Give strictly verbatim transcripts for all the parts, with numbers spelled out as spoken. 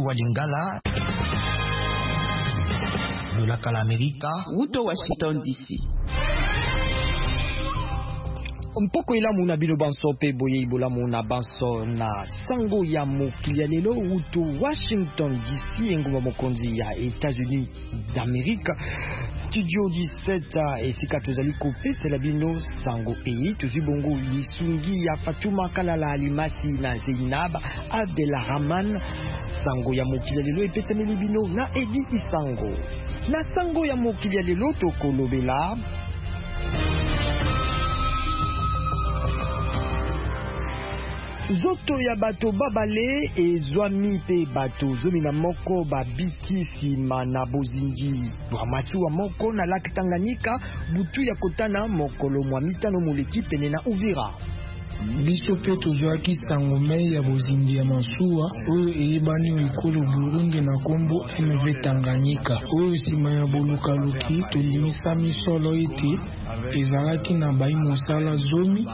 wa Lingala de la Calamérica Uto Washington D C. Mpoko ila muna bino banso pe boye ibola muna banso na sango ya mokili ya lelo utu Washington D C enguma mokonzi ya États-Unis d'Amérique studio dix-sept esika tozali kopesela bino sango eyi tozwi bongo lisungi ya Fatuma Kalala Alimasi na Zainab Abdelrahman. Sango ya mokili ya lelo epesameli bino na Edi Isango. Na sango ya mokili ya lelo tokolobela Zoto ya bato babale ezwami pe bato zomi na moko babiki sima na bozingi bwamasuwa moko na laki Tanganyika butu ya kotana mokolo mwa mitano moleki pene na Uvira. Biso pe tozwaki sango mei ya bozingi ya masuwa oyo eyebani ekolo Burundi na kombo M V Tanganyika oyo sima ya bolukaluki tondimisa misolo ete ezalaki na bayi mosala zomi.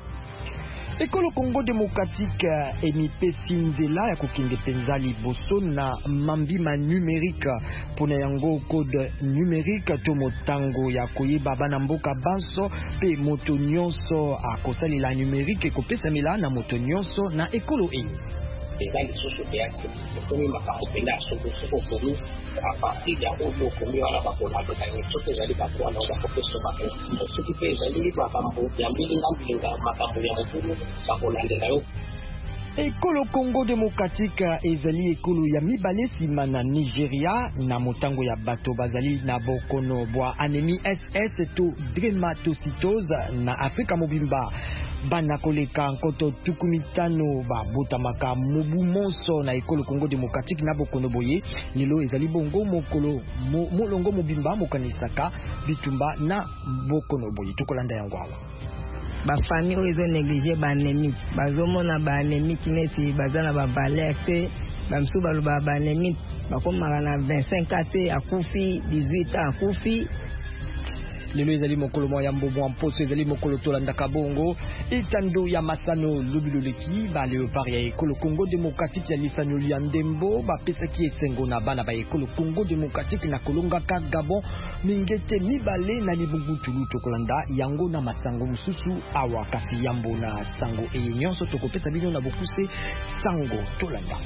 Ekolo Congo Démocratique emipesi nzela ya kokende penza liboso na mambima numérique pona yango code numérique to motango ya koyeba bana mboka banso pe moto nyonso akosalela numérique ekopesamela na moto nyonso na ekolo e. Ezali lisusu teyaki ekomi makambo penda soko komi a partir ya oyo komi wana bakolanda kangi soki ezali bakwana bakopesa bato soki mpe ezali makambo ya mbilinga mbilinga makambo ya mokulu bakolandela yo. Ekolo Congo Démocratique ezali ekolo ya mibale sima na Nigeria na motango ya bato bazali na bokono bwa anémie S S to dermatocytose na Afrika mobimba. Bana koleka nkoto tukumitano ba botamaka mobu monso na ekolo Congo Démocratique na bokono boye lelo ezali bongo mokolo mo, molongo mobimba mokanisaka bitumba na bokono boye tukolanda yango awa. Ba famille oyo ezo négliger ba anémie bazomona ba anémie kineti bazana ba valeur te bamsu baloba ba anémie bakomaka na vingt-cinq ans te akufi dix-huit ans akufi. Lelo ezali mokolo mwa ya mbobo mposo ezali mokolo tolandaka bongo etando ya masano lobiloleki ba leopard ya ekolo Congo Démocratique ya lisano ya ndembo bapesaki esengo na bana ba ekolo Congo Démocratique na kolongaka Gabon mingete mibale na libungutulu tokolanda yango na masango mususu awa kasi yambo na sango eye nyonso tokopesa bino na bokuse sango tolanda.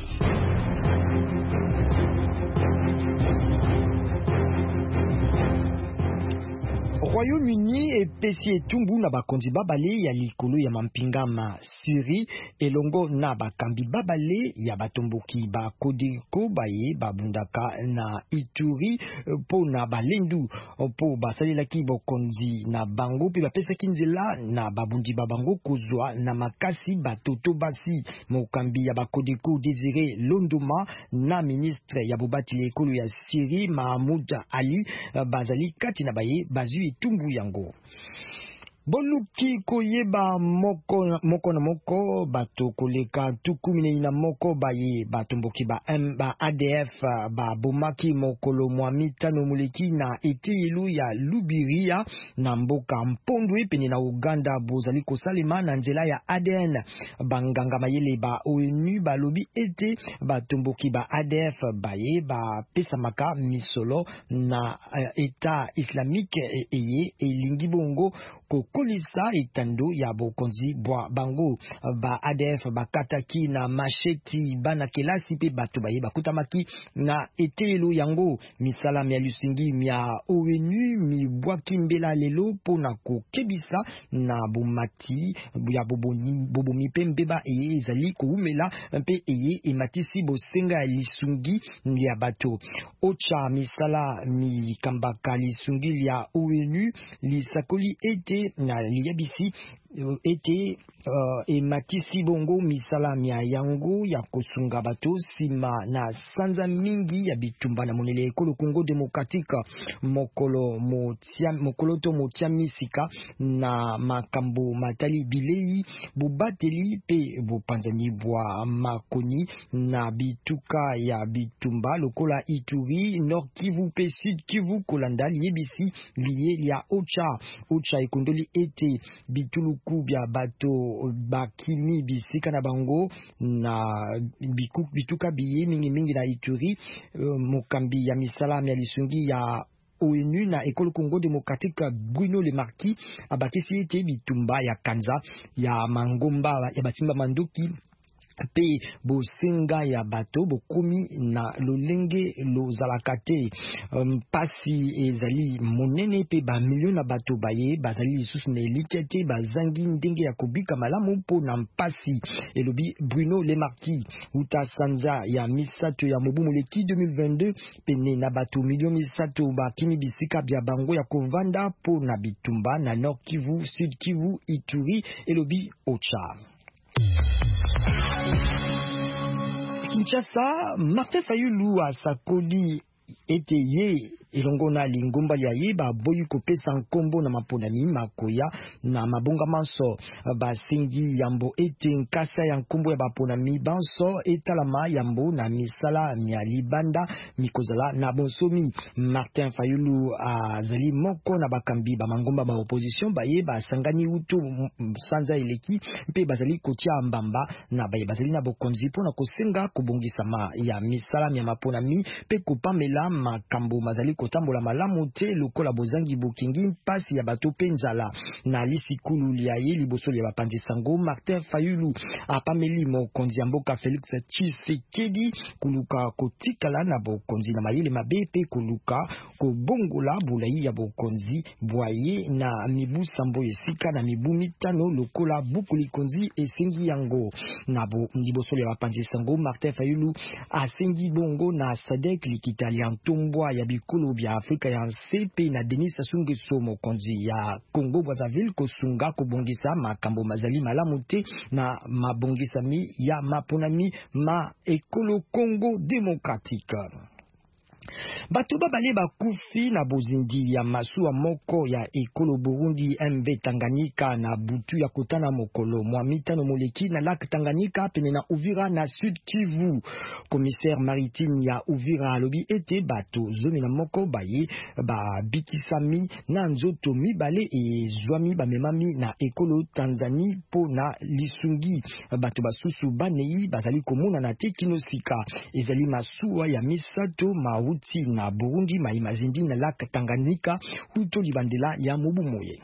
Royaume-Uni epesi etumbu na bakonzi babale ya likolo ya mampingama Syrie elongo na bakambi babale ya batomboki ba Kodeko baye babundaka na Ituri po na balendu po basalelaki bokonzi na bango pe bapesaki nzela na babundi babango kozwa na makasi batoto basi. Mokambi ya bakodeko Désiré Londoma na ministre ya bobati ekolo ya Syrie Mahmoud Ali bazali kati na baye bazui tumbu yango. Boluki koyeba moko moko na moko bato koleka tukumi na moko baye batomboki ba M ba A D F ba bomaki mokolo mwa mitano muleki na etelu ya Lubiria na mboka Mpondwe pene na Uganda bozali kosalema na nzela ya A D N. Banganga mayele ba ONU balobi ete batomboki ba A D F baye ba pesamaka misolo na uh, État islamique eye elingi bongo kokolisa etando ya bokonzi bwa bango. Ba A D F bakataki na macheti bana kelasi pe bato baye bakutamaki na etelo yango. Misala mya lusingi mya ONU mi bwaki mbela lelo pona kokebisa na bomati ya boboni bobomi pe mbeba eye ezali koumela mpe eye ematisi bosenga ya lisungi ya bato. Ocha misala mi kambaka lisungi ya ONU lisakoli ete na liyabisi ete uh, ematisi bongo misala mia yango ya kosunga bato sima na sanza mingi ya bitumba na monele ekolo Congo Démocratique mokolo motia mokolo to motia misika na makambo matali bilei bubateli pe bupanzani bwa makoni na bituka ya bitumba lokola Ituri, Nord Kivu pe Sud Kivu kolanda liyebisi liye ya Ocha. Ocha ekondoli ete bitulu bituku bya bato bakimi bisika na bango na biku bituka biye mingi mingi na Ituri. uh, mokambi ya misala ya lisungi ya O N U na Ekolo Congo Démocratique Bruno Le Marquis abakisi ete bitumba ya kanza ya mangomba ya batimba mandoki pe bosenga ya bato bokomi na lolenge lozalakate. um, pasi ezali monene pe ba million na bato baye bazali lisusu na elikete bazangi ndenge ya kobika malamu po na mpasi, elobi Bruno Le Marquis. Uta sanza ya misato ya mobu moleki deux mille vingt-deux pene na bato million misato bakimi bisika bya bango ya kovanda po na bitumba na Nord Kivu, Sud Kivu, Ituri, elobi Ocha. Kinshasa, Martin Fayulu asakoli ete ye elongo na lingomba ya ye ba boyi kopesa nkombo na maponami makoya na mabonga manso basengi yambo ete nkasa ya nkombo ya baponami banso etalama yambo na misala ya libanda mikozala na bonsomi. Martin Fayulu azali moko na bakambi ba mangomba ba opposition baye basangani uto sanza eleki mpe bazali kotia mbamba na baye bazali na bokonzi pona kosenga kubongisama ya misala ya maponami pe kopamela makambo mazali kotambola malamu te lokola bozangi bokingi mpasi ya bato penzala na lisikulu lia ye liboso ya bapanzi sango. Martin Fayulu apameli mokonzi ya mboka Felix Tshisekedi kuluka kotikala na bokonzi na mayele mabe pe kuluka kobongola bulai ya bokonzi bwaye na mibu sambo esika na mibu mitano lokola bukuli konzi esengi yango na bo liboso ya bapanzi sango. Martin Fayulu asengi bongo na Sadek likitali antombwa ya bikolo bya Afrika ya nsepe na Denis Sassou Nguesso mokonzi ya Congo Brazzaville kosunga kobongisa makambo mazali malamu te na mabongisami ya maponami ma Ekolo Congo Démocratique. Bato babale bakufi na bozindi ya masuwa moko ya Ekolo Burundi M B Tanganyika na butu ya kotana mokolo mwa mitano moleki na lac Tanganyika pene na Uvira na Sud Kivu. Commissaire maritime ya Uvira alobi ete bato zomi na moko baye ba bikisami na nzoto mibale e zwami bamemami na Ekolo Tanzanie po na lisungi. Bato basusu banei bazali komona na te kinosika ezali masuwa ya misato mauti na Burundi maimazindi na lac Tanganyika huto libandela ya mobu moye.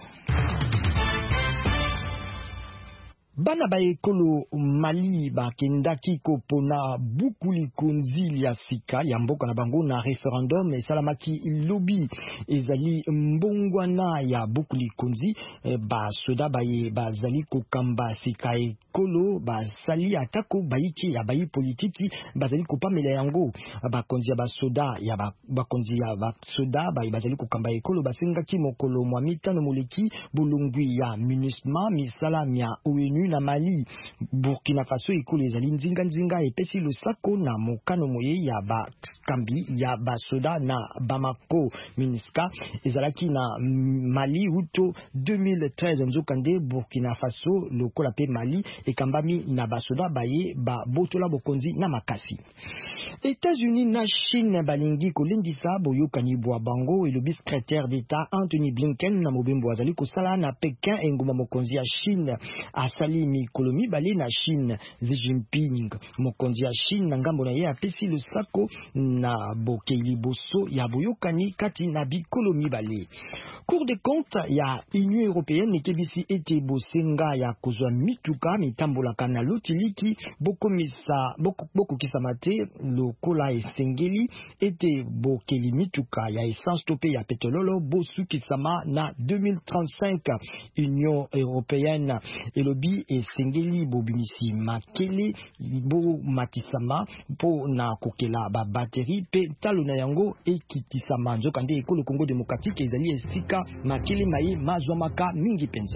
Bana ba ekolo Mali bakendaki kopona bukuli konzili ya sika ya mboka na bango na referendum esalamaki lobi ezali mbongwana ya bukuli konzi. E, ba soda baye bazali kokamba sika ekolo basali atako bayiki ya bayi politiki bazali kopamela yango. Bakonzi ya basoda ya bakonzi ya basoda baye bazali kokamba ekolo basengaki mokolo mwa mitano moleki bolongwi ya MINUSMA misala ya O N U na Mali. Burkina Faso ekolo ezali nzinga nzinga epesi losako na mokano moye ya bakambi ya basoda na Bamako. MINUSCA ezalaki na Mali huto deux mille treize nzokande Burkina Faso lokola pe Mali ekambami na basoda baye ba botola bokonzi na makasi. États-Unis na Chine balingi kolendisa boyokani bwa bango elobi secrétaire d'État Anthony Blinken na mobembo azali kosala na Pekin engoma mokonzi ya Chine asali mikolo mibale na Chine. Xi Jinping mokonzi ya Chine na ngambo na ye apesi losako na bokeli boso ya boyokani kati na bikolo mibale. Cour des comptes ya Union Européenne ekebisi ete bosenga ya kozwa mituka mitambolaka na lotiliki bokomisa bokokisa mate lokola esengeli ete bokeli mituka ya essence tope ya petrololo bosukisama na deux mille trente-cinq. Union Européenne elobi esengeli bobimisi makele bo matisama po na kokela ba batterie pe talo na yango ekitisama. Nzokande Ekolo Congo Démocratique ezali esika makele maye mazwamaka mingi penza.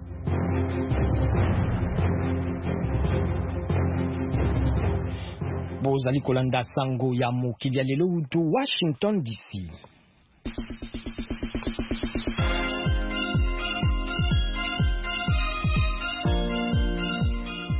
Bozali kolanda sango ya mokili ya lelo utu Washington D C.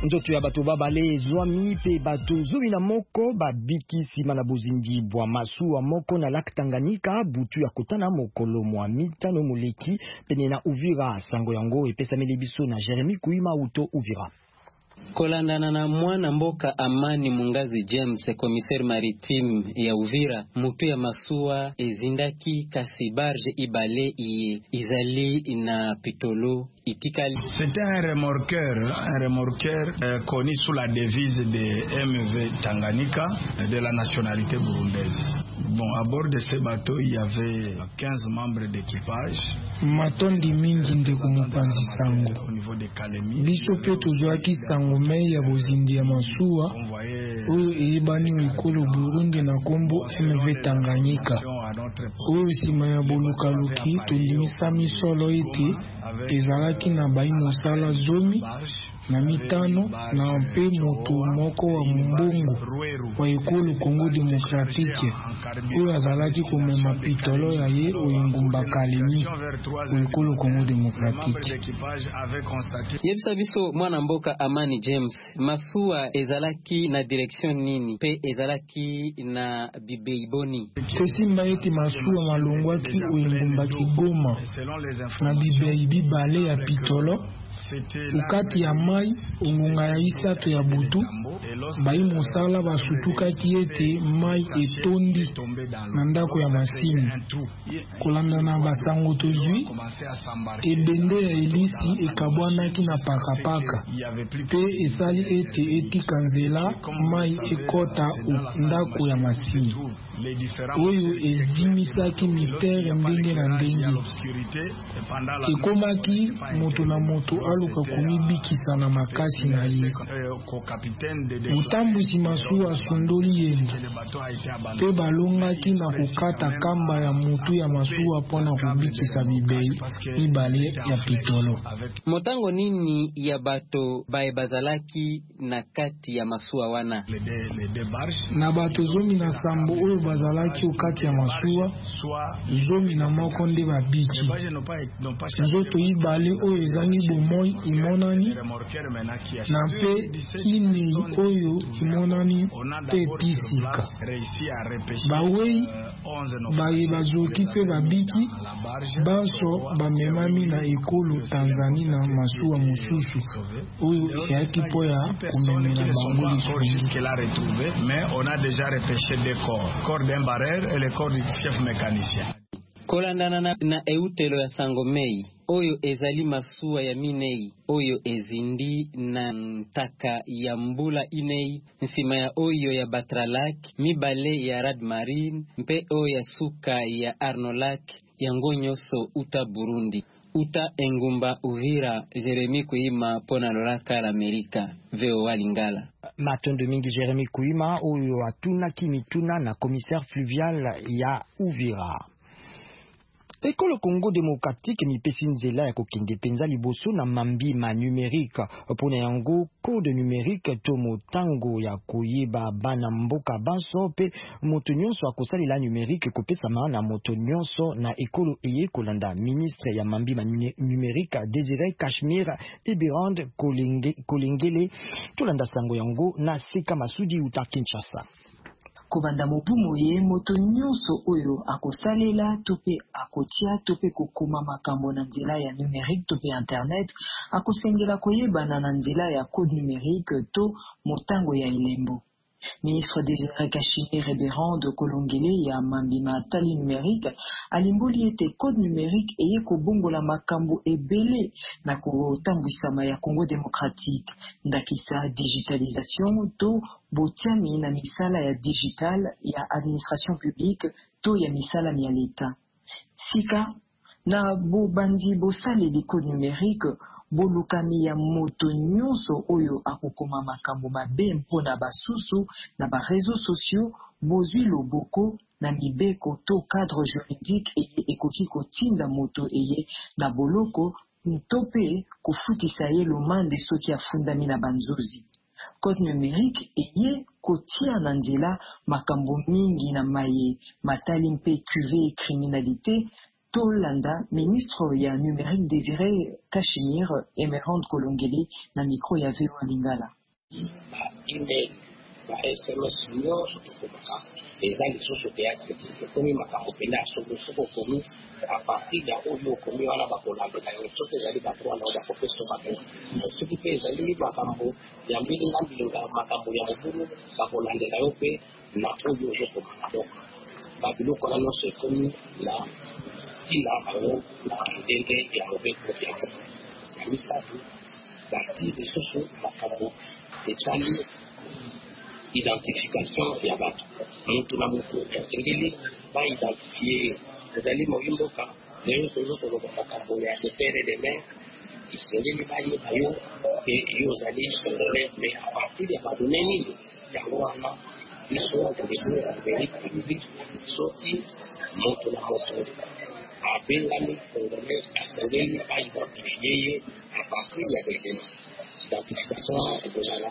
nzoto ya bato babale zwami pe bato zubi na moko babiki sima na bozindi bwa masuwa moko na lak Tanganyika butu ya kotana mokolo mwa mitano moleki pene na Uvira. Sango yango epesameli biso na Jeremy Kuima uto Uvira. Kolandana na mwana mboka Amani Mungazi James, commissaire maritime ya Uvira, mutu ya masuwa ezindaki kasi barge ibale iye izali na pitolo itikali. C'était un remorqueur, un remorqueur euh, connu sous la devise de M V Tanganyika de la nationalité burundaise. Bon, à bord de ce bateau, il y avait quinze membres d'équipage. Matondi mingi ndeko mupanzi sango. Au niveau de Kalemi. Biso pe tozwaki sango mei ya bozindi ya masuwa oyo eyebani ekolo Burundi na kombo M V Tanganyika. Oyo sima ya bolukaluki tondimisa misolo ete ezalaki na bai mosala zomi na mitano na mpe moto moko wa mbongo wa ekolo Congo Demokratike oyo azalaki komema pitolo ya ye oyengumba Kalemi wa ekolo Congo Demokratike. Yebisa biso mwana mboka Amani James, masuwa ezalaki na direction nini pe ezalaki na bibeiboni? Kosimba eti masuwa malongwaki oyengumba Kigoma na bibeibi bale ya pitolo ukati ya mai ongunga ya isato ya butu bai mosala basutukaki ete mai etondi na ndako ya masini. Kolanda na basango tozwi ebende ya elisi ekabwanaki na pakapaka pe esali ete etika nzela mai ekota ndako ya masini oyo ezimisaki mitere ndenge na ndenge. Ekomaki moto na moto aluka komibikisa na makasi na ye. Utambusi masuwa sondoli yendo pe balongaki na kukata kamba ya mutu ya masuwa pona kubikisa bibei mibale ya pitolo. Motango nini ya bato bae bazalaki na kati ya masuwa wana? Na bato zomi na sambo oyo bazalaki ukati ya masuwa zomi na moko nde babiki. Nzoto ibale oyo ezangi bomoi imonani na pe ine oyo imonani te pisika. Bawei baye bazoki pe babiki baso bamemami na ekolo Tanzania na masuwa mususu oyo yaki po ya kumemela bango retrouvé, mais on a déjà repêché deux corps, corps d'un barreur et le corps du chef mécanicien. Kolandana na, na eutelo ya Sangomei oyo ezali masuwa ya minei oyo ezindi na ntaka ya mbula inei nsima ya oyo ya Batralak mibale ya Radmarine mpe oyo ya suka ya Arnolak ya ngonyoso uta Burundi uta engumba Uvira. Jeremy Kuima pona lolaka la Amerika V O A Lingala. Matondo mingi Jeremy Kuima oyo atuna kimituna na commissaire fluvial ya Uvira. Ekolo Congo Demokratike mipesi nzela ya kokende penza liboso na mambi ma numérique pona yango code numérique to motango ya koyeba bana mboka banso pe moto nyonso akosali la numérique kopesa na moto nyonso na ekolo eye kolanda ministre ya mambi ma numérique Désiré Kashmir Ibirand Kolengele tolanda sango yango na Seka Masudi uta Kinshasa. Kobanda mobumo ye moto nyonso oyo akosalela tope akotia tope kokoma makambo na nzela ya numérique tope internet akosengela koyebana na nzela ya code numérique to motango ya elembo. Ministre Désiré Kashmir Ibirand Kolengele ya mambima tali numérique alimboli ete code numérique eye kobongola makambo ebele na kotambwisama ya Congo démocratique ndakisa digitalisation to botiami na misala ya digital ya administration publique to ya misala ya l'État. Sika na bobandi bosaleli code numérique bolukami ya moto nyonso oyo akokoma makambo mabe mpona basusu na ba réseaux sociaux bozwi loboko na mibeko to cadre juridique eye ekoki kotinda moto eye na boloko ntope kofutisa ye lomande soki afundami na banzozi. Code numérique eye kotia na nzela makambo mingi na maye matali mpe cuve criminalité Tolanda, ministre ya numérique Désiré Kashimir Emerald Kolongeli na micro ya Veo Lingala. Ba email, ba S M S nyonso tokomaka eza lisusu théâtre tokomi makambo pena soko komi à partir ya oyo komi wana bakolambela yo soki ezali bato wana bakopesa bato soki mpe ezali makambo ya mbili na mbilinga makambo ya mobulu bakolandela yo mpe na oyo ozokomaka donc babiloko wana nyonso ekomi na ntina bango na ndenge ya mobeko yango ya misato bati lisusu makambo etali identification ya bato mutu na mutu esengeli baidentifie ezali moyimboka lero tozokoloba makambo ya depere de mer esengeli bayeba yo mpe yo ozali congolais mais à partir ya badone nini yango wana biso tolebu ya amérique publique soki moto na moto abengami congolais esengeli baidentifie ye à partir ya dedema identification ekozala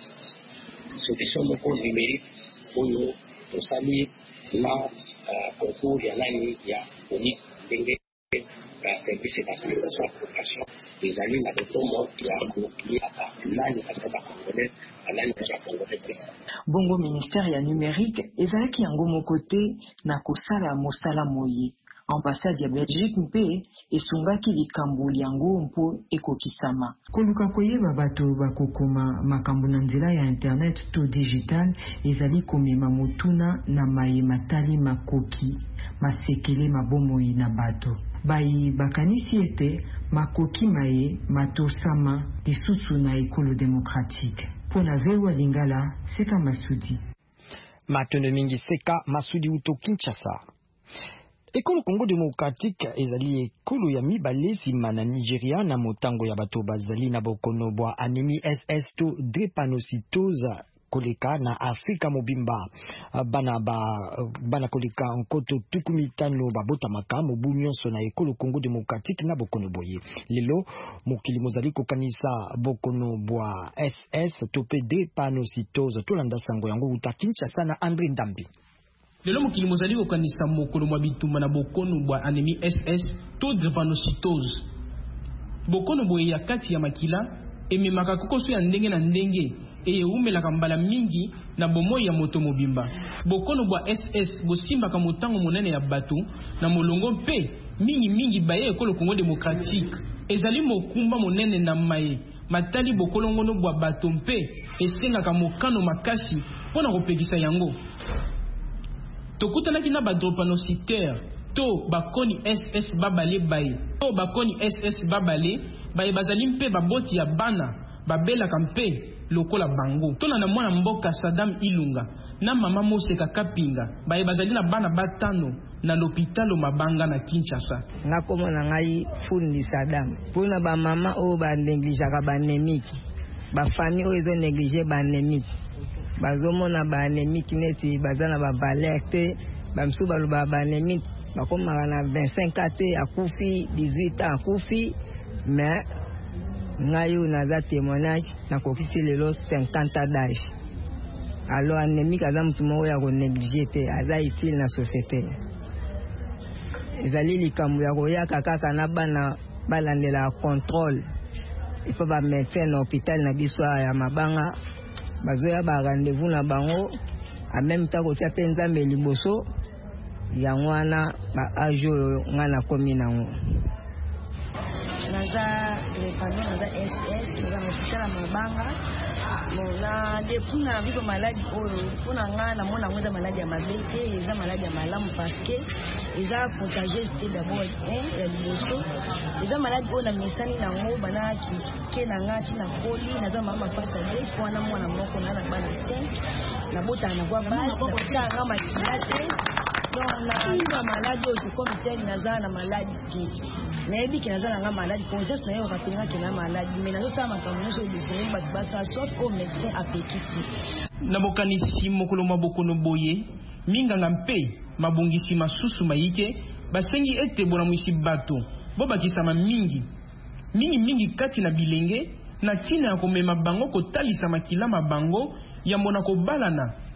solution moko numérique oyo tosali na concours ya nani ya oni ndenge ya service ya transportation application ezali na dotomo ya kuliaka nani katika bakongolais anani katika bakongolais te. Bongo ministère ya numérique ezalaki yango moko te na kosala mosala moye. Ambassade ya Belgique mpe esungaki likambo yango mpo ekokisama. Koluka koyeba bato bakokoma makambo na nzela ya internet to digital ezali komema motuna na maye matali makoki masekele mabomoi na bato. Bai bakanisi ete makoki maye matosama lisusu na ekolo démocratique. Pona Vewa Lingala, Seka Masudi. Matone mingi Seka Masudi uto Kinshasa. Ekolo Congo démocratique ezali ekolo ya mibale nsima na Nigeria na motango ya bato bazali na bokono bwa anémie S S to drépanocytose koleka na Afrika mobimba. Bana ba bana koleka nkoto tukumi tano babotamaka mobu nyonso na ekolo Congo démocratique na bokono boye. Lelo mokili mozali kokanisa bokono bwa S S to pe drépanocytose tolanda sango yango uta Kinshasa na André Ndambi. Lelo mokili mozali kokanisa mokolo mwa bitumba na bokono bwa anémie S S to drépanocytose. Bokono boye ya kati ya makila ememaka kokoso ya ndenge na ndenge eyeumelaka mbala mingi na bomoi ya moto mobimba. Bokono bwa S S bosimbaka motango monene ya bato na molongo mpe mingi mingi baye ekolo Congo démocratique ezali mokumba monene na maye matali bokolongono bwa bato mpe esengaka mokano makasi mpona kopekisa yango. Tokutanaki na badropanocytaire to bakoni S S babale baye to bakoni S S babale baye bazali mpe baboti ya bana babelaka mpe lokola bango. Tona na mwana mboka Saddam Ilunga na mama Moseka Kapinga baye bazali na bana batano na l'hôpital Mabanga na Kinshasa. Ngakoma na ngai fundi Saddam pona ba mama o ba negligera ba anémique ba famille o ezo négliger ba anémique bazomona ba anémique neti bazana ba valeur te bamsu baloba ba anémique bakomaka na vingt-cinq ans te akufi dix-huit ans akufi mais ngayo naza témoignage na kokisi lelo cinquante ans d'âge. Alors anémique aza mutu moko ya konégliger te aza utile na société. Ezali likambo ya koyaka kaka na bana balandela contrôle il faut ba médecin na hôpital na biso ya Mabanga bazoya ba rendez-vous na bango en même temps ko tia penza me liboso ya ngwana ba ajo ngana komi nango. Naza repano naza S S naza hospital Mabanga mona depuis na vivo maladie oyo pona ngana mona ngoza maladie ya mabete eza maladie ya malamu parce que eza contagieuse te d'abord hein ya liboso eza maladie oyo na misani nango bana ke na ngati na koli naza mama face à deux fois na mwana moko na na bana cinq na bota na kwa base na bota na makilate donc na ina maladie oyo comme tel naza na maladie ki maybe kinaza na maladie conscience na yo rapidement kina maladie mais nazo sa makambo nyonso disere bat basa sauf au médecin apekisi na bokanisi mokolo mabokono boye minganga mpe mabongisi masusu mayike basengi ete bona mwisi bato bobakisama mingi mingi mingi kati na bilenge na tina ya komema bango kotalisa makila mabango ya mbona kobalana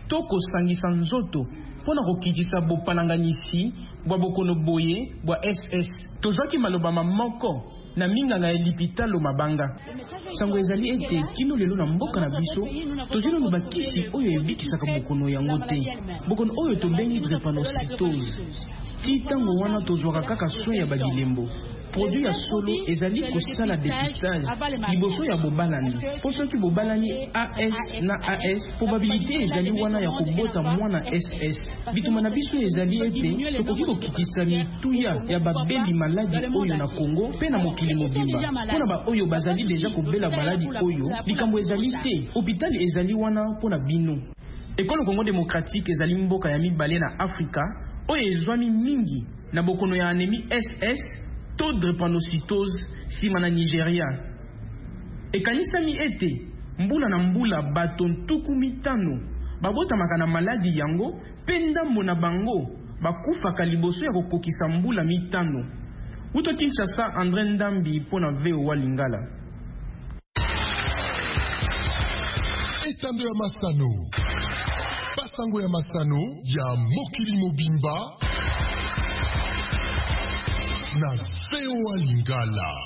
to kosangisa nzoto mpona kokitisa bopananganisi bwa bokono boye bwa S S. Tozwaki maloba moko na minganga ya lipitalo mabanga. Sango ezali ete kino lelo na mboka na biso tozino no bakisi oyo ebikisaka bokono yango te. Bokono oyo tobengi drépanocytose. Ti tango wana tozwaka kaka soin ya badilembo. Produit ya solo ezali kosala dépistage liboso ya bobalani. Po soki bobalani A S na A S, probabilité ezali wana ya kobota mwana S S. Bituma na biso ezali ete tokoki kokitisa mituya ya babeli maladi oyo na Congo pe na mokili mobimba. Pona ba oyo bazali deja kobela maladi oyo, likambo ezali te. Hôpital ezali wana pona bino. Ekolo Congo démocratique ezali mboka ya mibale na Afrika oyo ezwami mingi na bokono ya anémie S S, taux de drépanocytose sima na Nigeria. Ekanisami ete mbula na mbula bato ntuku mitano babotamaka na maladi yango pe ndambo na bango bakufaka liboso ya kokokisa mbula mitano. Uto Kinshasa, André Ndambi pona V O A Lingala. Etando ya Masano, Basango ya Masano ya mokili mobimba na V O A Lingala.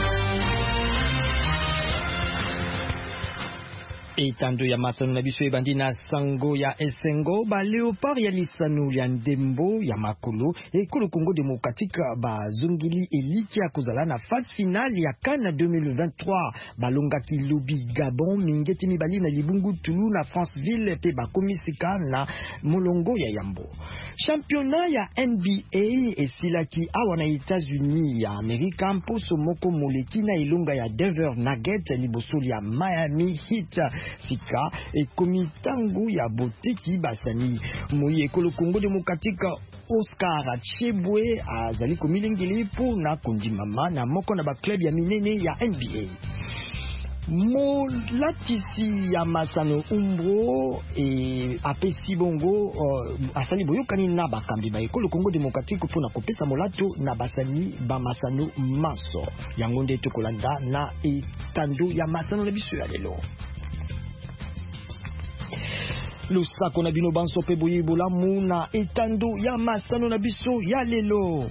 Etando ya Masano na biso ebandi na sango ya esengo ba leopard ya lisano ya ndembo ya makolo ekolo Congo démocratique ba zungili eliki ya kozala na phase finale ya CAN deux mille vingt-trois balongaki lobi Gabon mingeti mibali na libungu Tulu na Franceville pe bakomisika na molongo ya Yambo. Championnat ya N B A esilaki awa na États-Unis ya Amerika mposo moko moleki na ilonga ya Denver Nuggets liboso ya Miami Heat. Sika ekomi tango ya boteki basani moyi ekolo Congo démocratique Oscar Chebwe azali komilengeli po na kondimama na moko na ba club ya minene ya N B A. Molatisi ya Masano Umbro e apesi bongo uh, asali boyokani na bakambi ba ekolo Congo démocratique pona kopesa molato na basani ba Masano Maso yango nde tokolanda na etando ya Masano na biso ya lelo. Lusako na bino banso pe boye bolamu na etando ya Masano na biso ya lelo.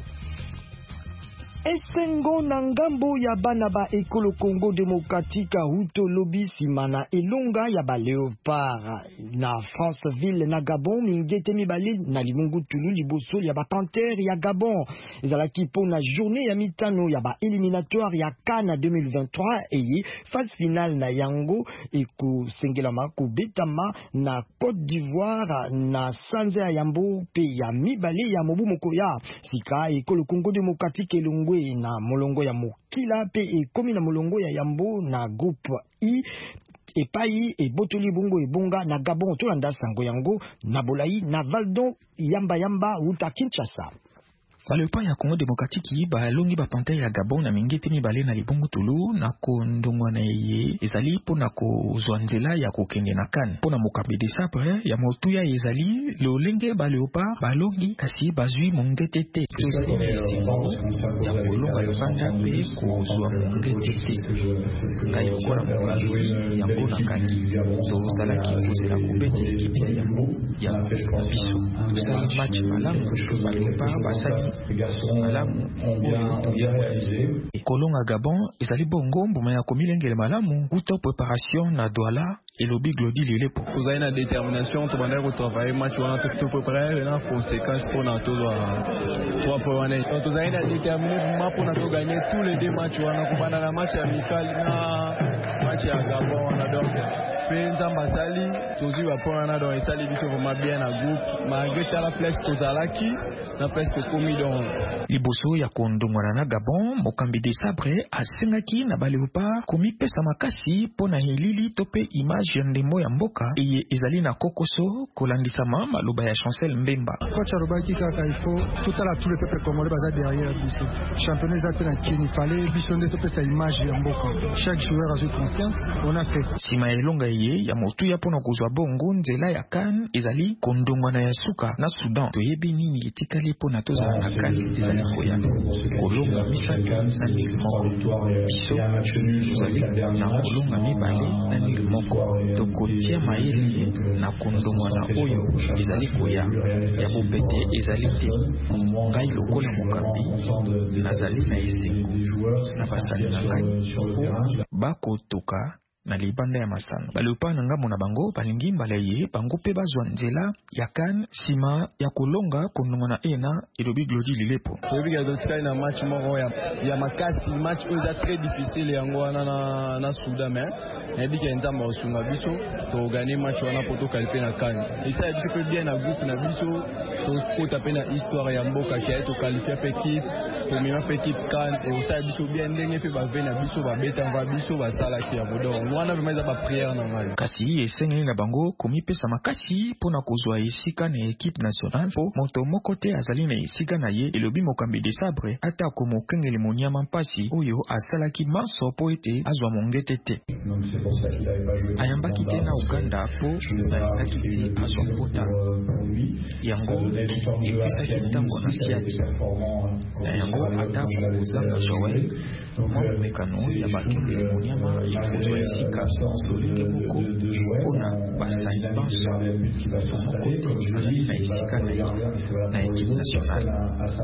Esengo na ngambo ya bana ba ekolo Congo démocratique huto lobi simana elonga ya ba leopard na Franceville na Gabon mingete mibali na limungu Tulu liboso ya ba panthère ya Gabon ezalaki pona journée ya mitano ya ba éliminatoire ya CAN deux mille vingt-trois et phase finale na yango eko sengelama ko betama na Côte d'Ivoire na Sanza ya Yambo pe ya mibali ya mobu moko ya sika ekolo Congo démocratique elongo na molongo ya mokila pe ekomi na molongo ya Yambo na groupe I epai e botoli bongo ebonga na Gabon tolanda sango yango na Bolai na Valdon yamba yamba uta Kinshasa. Baleopard ya Congo démocratique balongi ba panthère ya Gabon na mingete mibale na libongo Tulu na kondongwa na ye ezali pona kozwa nzela ya kokende na CAN pona mokambi de sabre ya motuya ezali lolenge baleopard balongi kasi bazwi mongete te tozali na esengo ya kolonga lobanda pe kozwa mongete te ngai lokola mokambi yango na kangi tozalaki kozela kobete ekipe ya yango ya biso tosali match malamu baleopard basaki malamu kolonga Gabon ezali bongo mbuma ya komilengele malamu uta préparation na Douala elobi Glodi Lilepo tozali na détermination tobandaki kotravaille match wana to préparer na conséquence mpona tozwa trois points wana tozali na déterminé ma mpona toganye tous les deux matchs wana kobanda na match amical na match ya Gabon na donc pe nzamba sali tozwi ba point wana donc esali biso vraiment bien na groupe malgré tala place tozalaki na presque komi donc liboso ya kondongwana na Gabon mokambi de sabre asengaki na baleopard komi pesa makasi pona elili tope image ya ndembo ya mboka eye ezali na kokoso kolandisama maloba ya Chancel Mbemba coach arobaki kaka il faut tout à la tous les peuples congolais baza derrière biso championnat ezate na kini fallait biso nde topesa image ya mboka chaque joueur a eu conscience on a fait sima elonga ye ya motu ya pona kozwa bongo nzela ya kan ezali kondongwana ya suka na Sudan. Toyebi nini etikali pona tozala na kan ezali koya kolonga misato na nil moko. Biso tozali na kolonga mibale na nil moko. Tokotia mayele na kondongwana oyo ezali koya ya bopete ezali te. Ngai lokola mokambi nazali na esengo na basali na ngai bako toka na libanda ya masano. Baleopa na ngambo na bango balingi mbala ye bango pe bazwa nzela ya kan sima ya kolonga kondongwana ena elobi Glodi Lilepo. Toyebi ka dotika na match moko ya ya makasi, match oyo eza très difficile yango wana na na Sudan mais nayebi ka nzamba osunga biso to gagner match wana poto kalpe na kan. Isa ya biso pe bien na groupe na biso to kota pe na histoire ya mboka kia to qualifier pe équipe to mema pe équipe kan et ça biso bien ndenge pe ba vena biso ba beta va biso ba sala ki ya bodo. Wana pe meza ba prière na ngai. Kasi esengeli na bango komi pesa makasi pona kozwa esika na équipe nationale po moto moko te azali na esika na ye elobi mokambi de sabre ata ko mokengeli monyama mpasi oyo asalaki maso po ete azwa mongete te. Ayambaki te na Uganda po ayambaki te azwa mpota yango ekisaki ntango na siaki na yango ata kozanga Joel mwa mekano ya bakengeli monyama ekozwa esika lolenge moko mpona basali banso moko te azali na esika na ye na équipe nationale.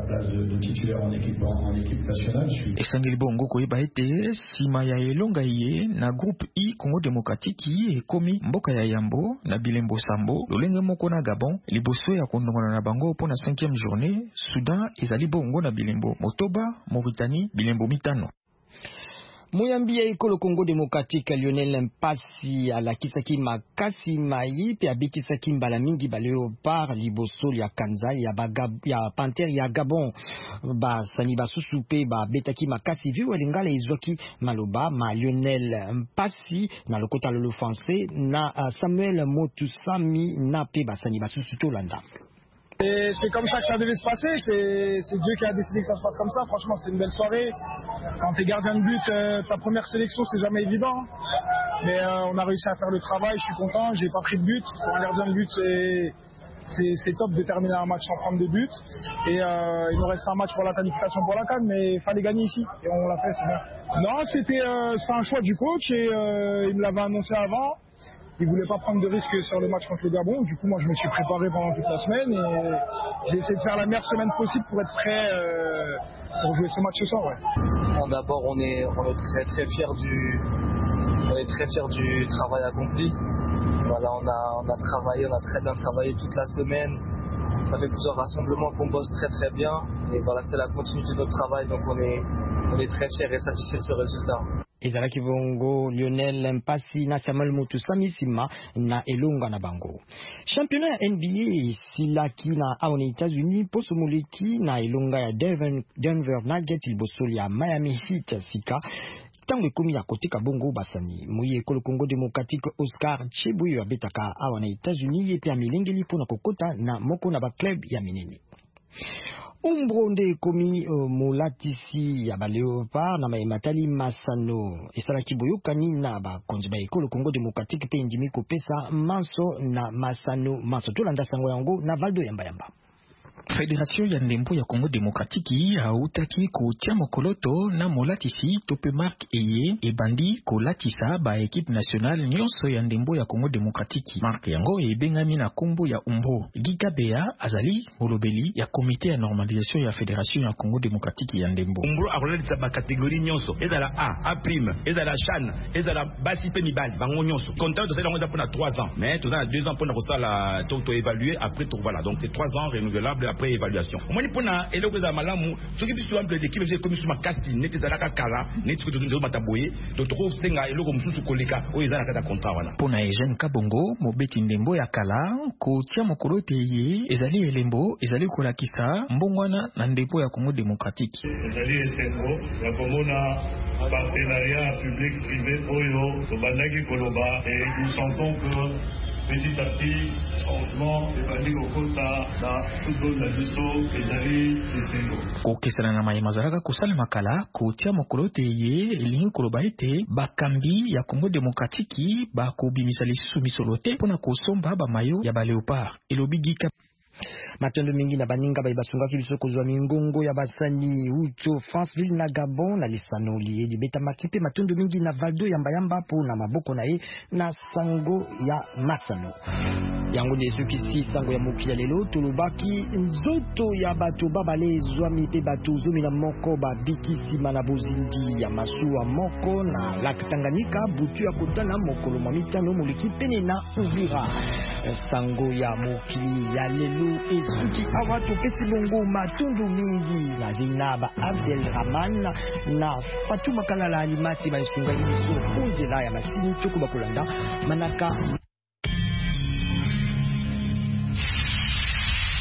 Esengeli bongo koyeba ete sima ya elonga ye na groupe I Congo Démocratique ekomi mboka ya Yambo na bilembo sambo lolenge moko na Gabon liboso ya kondongana na bango mpona cinquième journée. Soudan ezali bongo na bilembo motoba, Mauritanie bilembo mitano. Muyambi ya ekolo Congo Démocratique Lionel Mpasi alakisaki makasi mai pe abikisaki mbala mingi ba Léopard liboso ya Kanza ya baga ya Panthère ya Gabon ba sani basusu pe ba betaki makasi vi welingala izwaki maloba ma Lionel Mpasi na lokota lolo français na Samuel Motusami na pe ba sani basusu tolanda. Et c'est comme ça que ça devait se passer, c'est, c'est Dieu qui a décidé que ça se passe comme ça. Franchement, c'est une belle soirée. Quand t'es gardien de but, euh, ta première sélection, c'est jamais évident. Mais euh, on a réussi à faire le travail, je suis content, j'ai pas pris de but. Pour un gardien de but, c'est, c'est, c'est top de terminer un match sans prendre de but. Et euh, il nous reste un match pour la qualification pour la CAN, mais il fallait gagner ici. Et on l'a fait, c'est bien. Non, c'était, euh, c'était un choix du coach et euh, il me l'avait annoncé avant. Il ne voulait pas prendre de risques sur le match contre le Gabon. Du coup, moi, je me suis préparé pendant toute la semaine et j'ai essayé de faire la meilleure semaine possible pour être prêt euh, pour jouer ce match ce soir. Ouais. Bon, d'abord, on est, on est très très fiers du, on est très fiers du travail accompli. Voilà, on a, on a travaillé, on a très bien travaillé toute la semaine. Ça fait plusieurs rassemblements qu'on bosse très très bien. Et voilà, c'est la continuité de notre travail, donc on est, on est très fiers et satisfaits de ce résultat. Ezalaki bongo Lionel Mpasi na Samuel Motusami sima na elonga na bango. Championnat N B A silaki na aone États-Unis poso moleki na elonga ya Denver, Denver Nuggets ilbosoli ya Miami Heat sika tango ekomi ya kotika bongo basani. Moye ekolo Congo Démocratique Oscar Chibuyo abetaka aone États-Unis yepe amilengeli pona kokota na moko na ba club ya minene. Umbronde komi uh, molatisi ya ba Léopard na maimatali masano esalaki boyokani na ba konzi ba ekolo Congo Démocratique pe ndimi kopesa manso na masano manso tolanda sango yango na Valdo yamba yamba. Fédération ya ndembo ya Congo Démocratique hautaki kotia mokoloto na molatisi tope mark eye ebandi kolatisa ba équipe nationale nyonso ya ndembo ya Congo Démocratique. Mark yango ebengami na kombo ya Umbro. Gigabea azali molobeli ya comité ya normalisation ya Fédération ya Congo Démocratique ya ndembo. Umbro akolatisa ba catégorie nyonso ezala A, A prime, ezala Chan, ezala basi pe mibali bango nyonso. Contrat de ça on a pour trois ans, mais tu as deux ans pour ça la to évaluer après tout voilà. Donc c'est trois ans renouvelables après évaluation. Moi ni pona eloko za malamu soki biso ample d'équipe j'ai commis sur ma kasi neti za la kala neti ko to mataboye to trouve senga eloko mususu koleka o ezala kata contrat wana. Pona Eugène Kabongo mobeti ndembo ya kala ko tia mokolo te ye ezali elembo ezali kolakisa mbongwana na ndembo ya Congo Démocratique. Ezali esengo ya komona partenariat public privé oyo to bandaki koloba et nous sentons que petit à petit changement ebandi kokota na football na biso ezali esengo kokesana na mayema azalaka kosala makala kotia mokolo te ye elingi koloba ete bakambi ya Congo Démocratique bakobimisa lisusu misolo te mpona kosomba bamayo ya baleopard elobi Gika. Matondo mingi na baninga ba ibasungaki biso kozwa mingongo ya basani ucho Franceville na Gabon na lisanoli edi beta makipe matondo mingi na Valdo yamba yamba po na maboko na ye na sango ya Masano yango nesu kisi sango ya mokili lelo tolobaki nzoto ya bato babale zwami pe bato zomi na moko ba bikisi mana bozindi ya masuwa moko na Lac Tanganyika butu ya kotana mokolo mwa mitano moleki pene na Uvira sango ya mokili ya lelo esuki awa topesi bongo matundu mingi na Zinaba Abdel Rahman na Fatuma Kalala Alimasi ba isunga biso kunzela ya masini choko bakolanda manaka